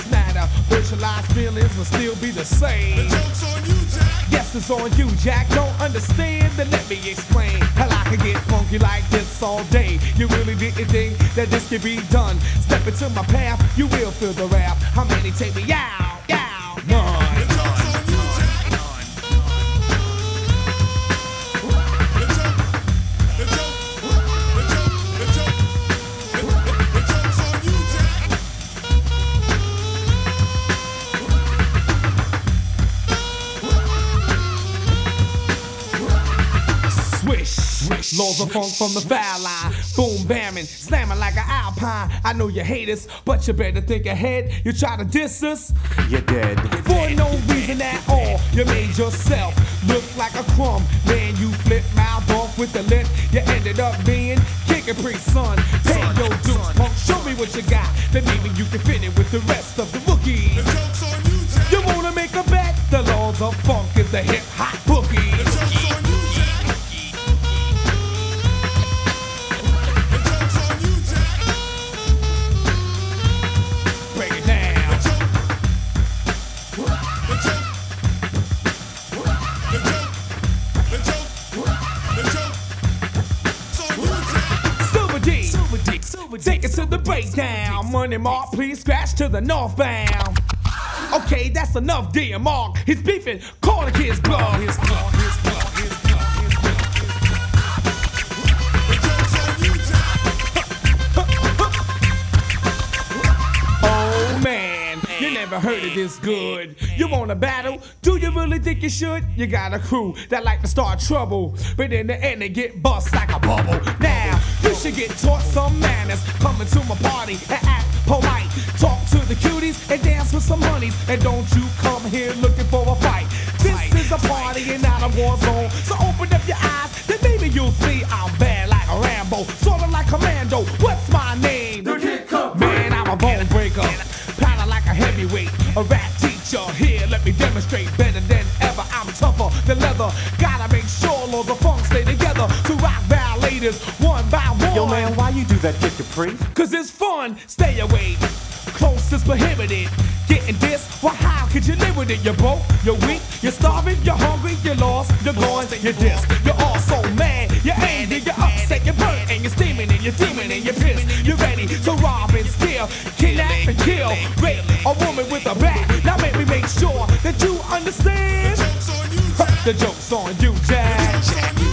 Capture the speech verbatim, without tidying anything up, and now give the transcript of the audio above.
words matter. Virtualized feelings will still be the same. The joke's on you, Jack. Yes, it's on you, Jack. Don't understand? Then let me explain. Hell, I can get funky like this all day. You really didn't think that this could be done? Step into my path, you will feel the wrath. How many take me out? Out, none. The joke's on you, Jack. The joke, the joke, the joke, the joke, the, the joke's on you, Jack. Swish, swish. Laws of funk from the foul line. Boom, bamming, slamming like an alpine. I know you hate us, but you better think ahead. You try to diss us, You're dead. for no reason at all. You made yourself look like a crumb. Man, you flip mouth off with the lip. You ended up being kicking pre son. Pay your dues, punk. Show me what you got. Then maybe you can fit it with the rest of the The rookies. joke's on you, Jack. You wanna make a bet? The laws of funk is the hip hop bookie. The joke's on you, Jack. The joke's on you, Jack. Break it down. The joke, the joke, the joke, the joke, the joke. It's on you, Jack. Silver D, Silver D, Silver D. Take it to the breakdown. Money Mark, please scratch to the northbound. Okay, that's enough, dear Mark. He's beefing, call the kid's bluff. His bluff, his bluff, his bluff, his bluff, his bluff. The joke's on you, Jack. Oh man, you never heard it this good. You want to battle? Do you really think you should? You got a crew that like to start trouble, but in the end they get bust like a bubble. Now, you should get taught some manners. Coming to my party and act polite. Talk to the cuties and dance with some honeys. And don't you come here looking for a fight. This is a party and not a war zone. So open up your eyes, then maybe you'll see I'm bad like a Rambo. Sort of like Commando. What's my name? The Kid Capri. Man, I'm a bone breaker. Powder like a heavyweight. A rap teacher. Here, let me demonstrate. Better than ever. I'm tougher than leather. Gotta make sure laws of funk stay together. To rock violators one by one. Yo, man, why you do that, Kid Capri? Cause it's fun, stay away. Close is prohibited. Getting this, well, how could you live with it? You're broke, you're weak, you're starving, you're hungry, you're lost, you're gone, you're dissed. You're all so mad, you're angry, you're upset, you're burnt, and you're steaming, and you're steaming, and you're pissed. You're ready to rob and steal, kidnap and kill, rape a woman with a bat. Now make me make sure that you understand. The joke's on you, Jack. The joke's on you, Jack. The joke's on you,